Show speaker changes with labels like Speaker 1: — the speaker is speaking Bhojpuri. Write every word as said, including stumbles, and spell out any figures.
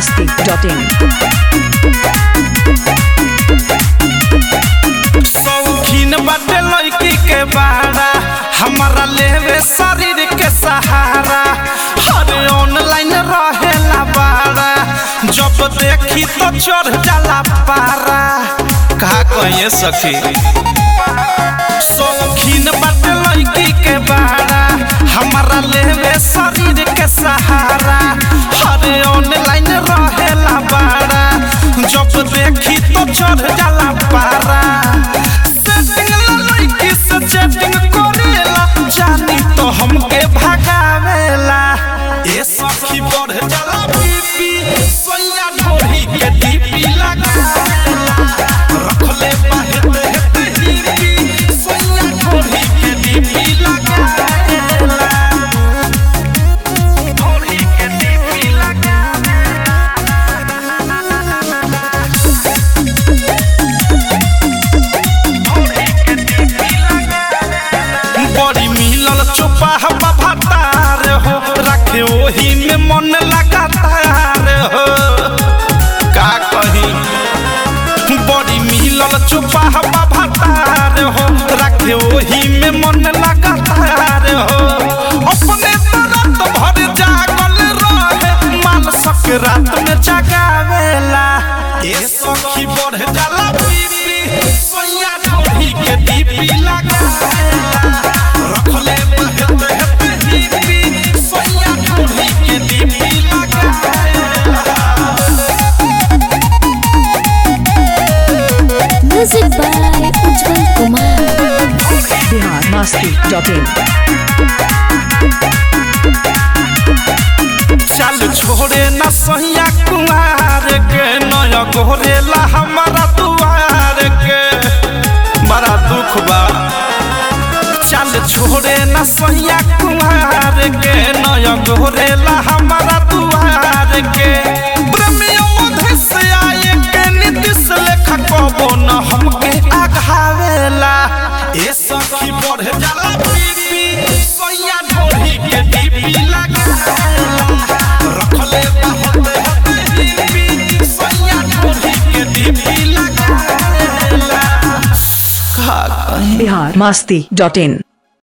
Speaker 1: masti dot in.
Speaker 2: शौकीन बाटे लड़की के बारा हमारा लेवे शरीर के सहारा हर ऑनलाइन रहेला बारा जब देखी तो चढ़ जाला पारा कहा कहिए सखी शौकीन बाटे लड़की के बारा हमारा लेवे शरीर के सहारा हर ऑनलाइन रहेला बारा जब देखी तो चढ़ जाला पारा चैटिंग करेला जानी तो हमके भगावेला ए सखी बढ़ जाला बीपी सोया ढोरी के डीपी लगावेला रखले बाहेते हेते हिपी सोया ढोरी के डीपी लगावेला ढोरी के डीपी लगावेला बड़ी मिलल चुपा हवा भातार हो रखे ओही में मन लगातार हो का कही बड़ी मिलल चुपा हवा भातार हो रखे ओही में मन लगातार हो अपने तरत भर जागल रहे माल सक रात में जगावेला ए सखी बढ़ जाला बीपी सोया ढोरी के डीपी लगावेला रखले बाहेते हेते हिपी सोया ढोरी के डीपी लगावेला
Speaker 3: music by Ujjwal Kumar
Speaker 1: Bihar masti dot in.
Speaker 2: चल छोड़े न सैया कुमार के नया गोरेला हमारा दुआर के बड़ा दुख बा चल छोड़े न सैया कुमार के नया गोरेला हमारा दुआर के प्रेमियों मधे से आए के नीतिश लेखा कबो न हमके आघावेला ए सखी बढ़ जाला बीपी सैया ढोरी के डीपी लगावेला रखले बाहेते हेते हिपी सैया ढोरी के डीपी लगावेला का कहीं
Speaker 1: Bihar masti dot in.